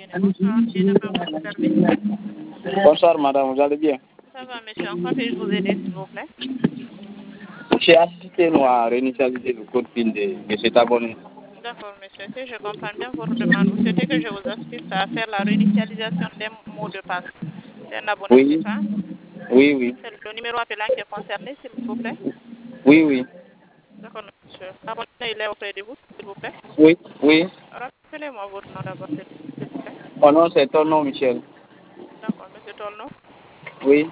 Bonsoir, je ne peux vous servir. Bonsoir madame, vous allez bien? Ça va monsieur, en quoi puis-je vous aider s'il vous plaît? J'ai assisté nous à réinitialiser le code PIN de M. Taboni. D'accord monsieur, si je comprends bien votre demande, vous souhaitez que je vous assiste à faire la réinitialisation des mots de passe d'un abonné, c'est Oui, ça? oui. C'est le numéro appelant qui est concerné s'il vous plaît? Oui. D'accord monsieur. L'abonné il est auprès de vous s'il vous plaît? Oui. Rappelez-moi votre nom d'abord s'il vous plaît. Mon nom c'est ton nom Michel. D'accord monsieur Tolno. Oui.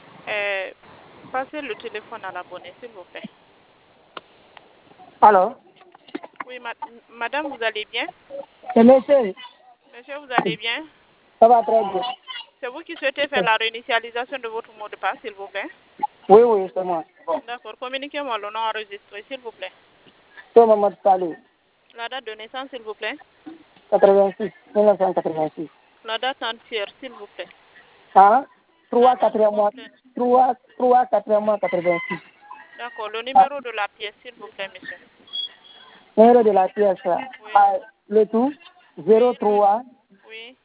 Passez le téléphone à l'abonné s'il vous plaît. Alors, Oui madame, vous allez bien? c'est monsieur. Monsieur, vous allez bien? Ça va très bien. C'est vous qui souhaitez faire la réinitialisation de votre mot de passe, s'il vous plaît? Oui, c'est moi. D'accord. Communiquez-moi le nom enregistré, s'il vous plaît. C'est Mohamed Salou, La date de naissance, s'il vous plaît. 86, 1986. La date entière, s'il vous plaît. Hein? La 3 date 4 mois, complète. 4 mois 86. D'accord. Le numéro de la pièce, s'il vous plaît, monsieur. Numéro de la pièce, Oui. le tout, Oui. 03 Oui.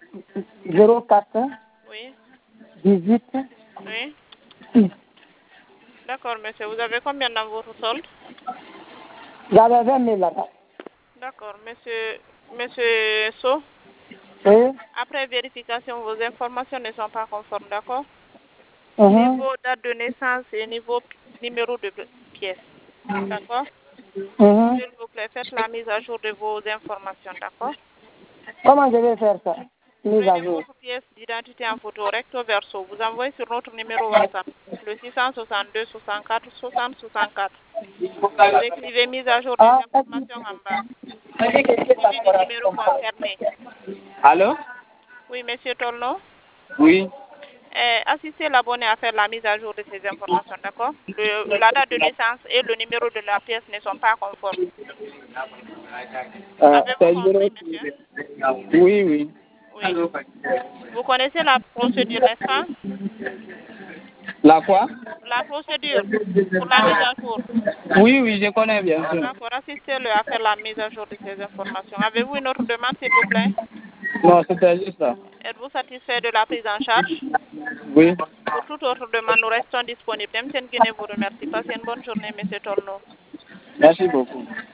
04 Oui. 18 Oui. 6. D'accord, monsieur. Vous avez combien dans votre solde? J'avais 20 000 là-bas. D'accord. Monsieur So, Oui. après vérification, vos informations ne sont pas conformes, d'accord? Mhm. Niveau date de naissance et niveau numéro de pièce. D'accord? Mhm. S'il vous plaît, faites la mise à jour de vos informations, d'accord? Comment je vais faire ça? Mise à Prenez jour. votre pièce d'identité en photo recto verso. Vous envoyez sur notre numéro WhatsApp, le 662 64 60 64. Vous écrivez mise à jour des Ah, informations en bas, suivi du numéro concerné. Allô? Oui, monsieur Tolno. Oui. Assistez l'abonné à faire la mise à jour de ces informations, d'accord? La date de naissance et le numéro de la pièce ne sont pas conformes. Avez-vous C'est compris, monsieur? Oui. Oui. Vous connaissez la procédure, n'est-ce pas? La quoi? La procédure pour la mise à jour. Oui, je connais bien sûr. D'accord. Assistez-le à faire la mise à jour de ces informations. Avez-vous une autre demande, s'il vous plaît? Non, c'était juste ça. Êtes-vous satisfait de la prise en charge? Oui. Pour toute autre demande, nous restons disponibles. M. Guinée vous remercie. Passez une bonne journée, monsieur Tolno. Merci beaucoup.